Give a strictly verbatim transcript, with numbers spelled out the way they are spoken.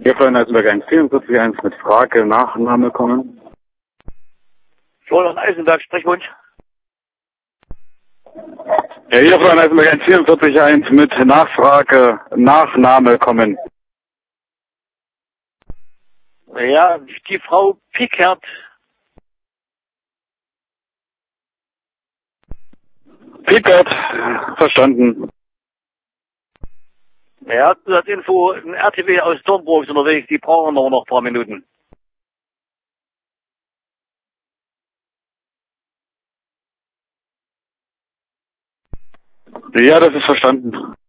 Hier Freunde Eisenberg eins vierundvierzig eins mit Frage, Nachname kommen. Florian Eisenberg, Sprechwunsch. Ja, hier Freunde Eisenberg eins vierundvierzig eins mit Nachfrage, Nachname kommen. Ja, die Frau Pickert. Pickert, verstanden. Ja, das Info, ein R T W aus Dornburg ist unterwegs, die brauchen aber noch ein paar Minuten. Ja, das ist verstanden.